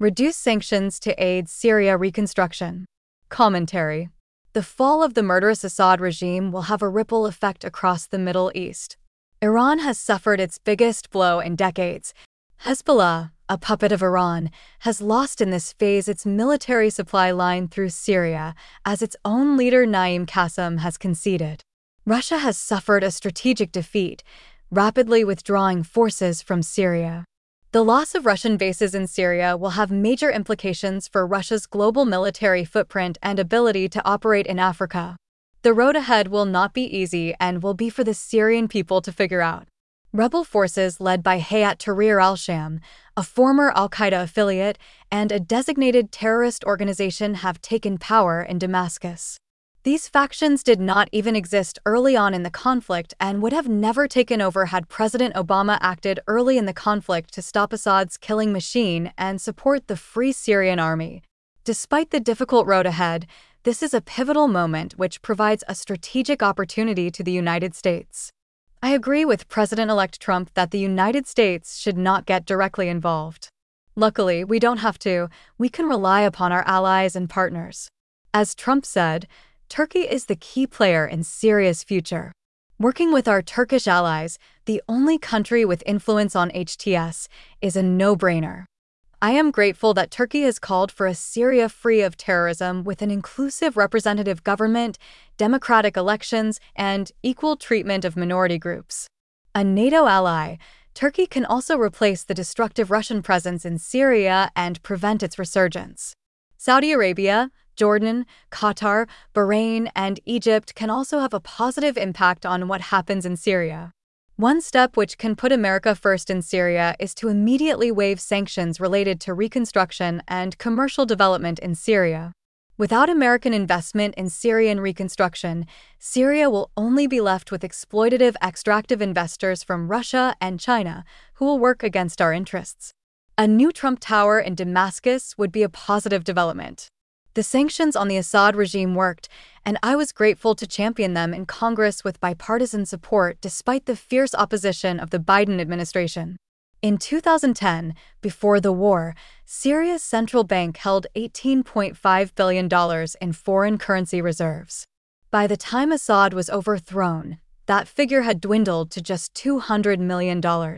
Reduce sanctions to aid Syria reconstruction. Commentary. The fall of the murderous Assad regime will have a ripple effect across the Middle East. Iran has suffered its biggest blow in decades. Hezbollah, a puppet of Iran, has lost in this phase its military supply line through Syria, as its own leader Naim Qassem has conceded. Russia has suffered a strategic defeat, rapidly withdrawing forces from Syria. The loss of Russian bases in Syria will have major implications for Russia's global military footprint and ability to operate in Africa. The road ahead will not be easy and will be for the Syrian people to figure out. Rebel forces led by Hayat Tahrir al-Sham, a former al-Qaeda affiliate and a designated terrorist organization, have taken power in Damascus. These factions did not even exist early on in the conflict and would have never taken over had President Obama acted early in the conflict to stop Assad's killing machine and support the Free Syrian Army. Despite the difficult road ahead, this is a pivotal moment which provides a strategic opportunity to the United States. I agree with President-elect Trump that the United States should not get directly involved. Luckily, we don't have to. We can rely upon our allies and partners. As Trump said, Turkey is the key player in Syria's future. Working with our Turkish allies, the only country with influence on HTS, is a no-brainer. I am grateful that Turkey has called for a Syria free of terrorism with an inclusive representative government, democratic elections, and equal treatment of minority groups. A NATO ally, Turkey can also replace the destructive Russian presence in Syria and prevent its resurgence. Saudi Arabia, Jordan, Qatar, Bahrain, and Egypt can also have a positive impact on what happens in Syria. One step which can put America first in Syria is to immediately waive sanctions related to reconstruction and commercial development in Syria. Without American investment in Syrian reconstruction, Syria will only be left with exploitative extractive investors from Russia and China who will work against our interests. A new Trump Tower in Damascus would be a positive development. The sanctions on the Assad regime worked, and I was grateful to champion them in Congress with bipartisan support despite the fierce opposition of the Biden administration. In 2010, before the war, Syria's central bank held $18.5 billion in foreign currency reserves. By the time Assad was overthrown, that figure had dwindled to just $200 million.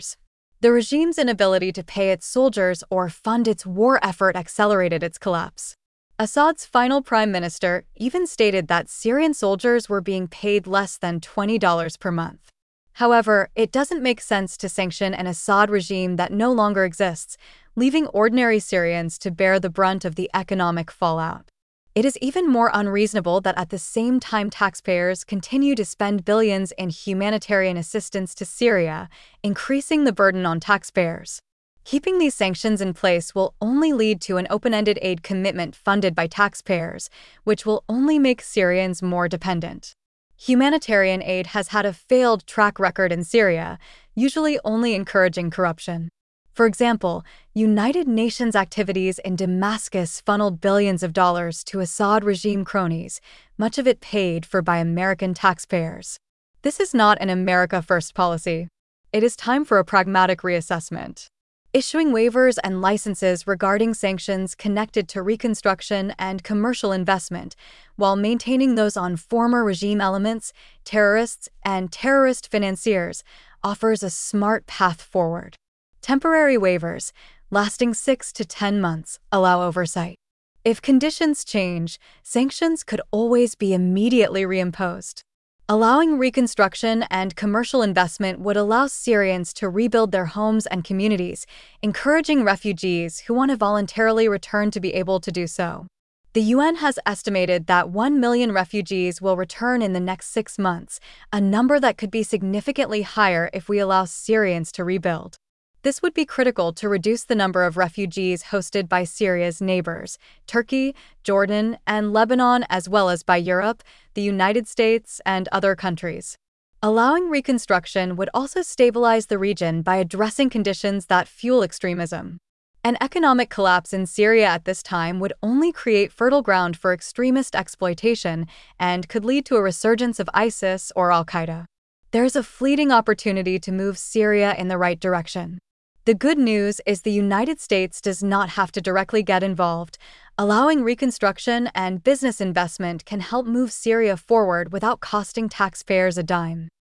The regime's inability to pay its soldiers or fund its war effort accelerated its collapse. Assad's final prime minister even stated that Syrian soldiers were being paid less than $20 per month. However, it doesn't make sense to sanction an Assad regime that no longer exists, leaving ordinary Syrians to bear the brunt of the economic fallout. It is even more unreasonable that at the same time taxpayers continue to spend billions in humanitarian assistance to Syria, increasing the burden on taxpayers. Keeping these sanctions in place will only lead to an open-ended aid commitment funded by taxpayers, which will only make Syrians more dependent. Humanitarian aid has had a failed track record in Syria, usually only encouraging corruption. For example, United Nations activities in Damascus funneled billions of dollars to Assad regime cronies, much of it paid for by American taxpayers. This is not an America First policy. It is time for a pragmatic reassessment. Issuing waivers and licenses regarding sanctions connected to reconstruction and commercial investment, while maintaining those on former regime elements, terrorists, and terrorist financiers, offers a smart path forward. Temporary waivers, lasting 6 to 10 months, allow oversight. If conditions change, sanctions could always be immediately reimposed. Allowing reconstruction and commercial investment would allow Syrians to rebuild their homes and communities, encouraging refugees who want to voluntarily return to be able to do so. The UN has estimated that 1 million refugees will return in the next 6 months, a number that could be significantly higher if we allow Syrians to rebuild. This would be critical to reduce the number of refugees hosted by Syria's neighbors, Turkey, Jordan, and Lebanon, as well as by Europe, the United States, and other countries. Allowing reconstruction would also stabilize the region by addressing conditions that fuel extremism. An economic collapse in Syria at this time would only create fertile ground for extremist exploitation and could lead to a resurgence of ISIS or al-Qaeda. There is a fleeting opportunity to move Syria in the right direction. The good news is the United States does not have to directly get involved. Allowing reconstruction and business investment can help move Syria forward without costing taxpayers a dime.